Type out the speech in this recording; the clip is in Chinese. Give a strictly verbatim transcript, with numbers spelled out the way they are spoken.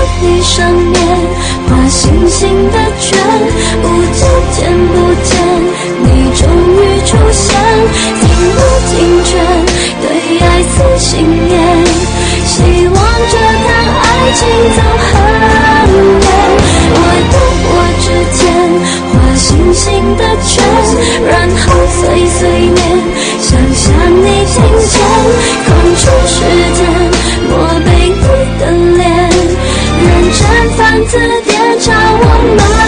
你上面画星星的圈，不知见不见，你终于出现，听不听劝，对爱死心眼，希望这趟爱情走很远。我的我之间画星星的圈，然后碎碎念，想象你听见，空出时间，我被你的脸，认真翻字典找我们